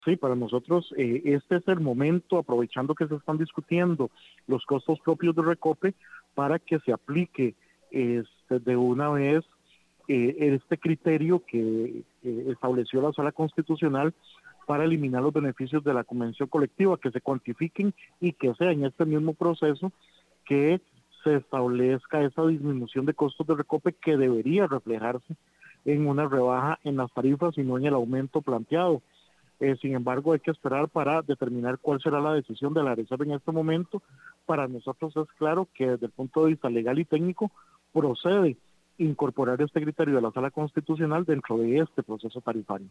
Sí, para nosotros este es el momento, aprovechando que se están discutiendo los costos propios de Recope, para que se aplique de una vez este criterio que estableció la Sala Constitucional para eliminar los beneficios de la convención colectiva, que se cuantifiquen y que sea en este mismo proceso que se establezca esa disminución de costos de Recope que debería reflejarse en una rebaja en las tarifas y no en el aumento planteado. Sin embargo, hay que esperar para determinar cuál será la decisión de la Reserva en este momento. Para nosotros es claro que desde el punto de vista legal y técnico procede incorporar este criterio de la Sala Constitucional dentro de este proceso tarifario.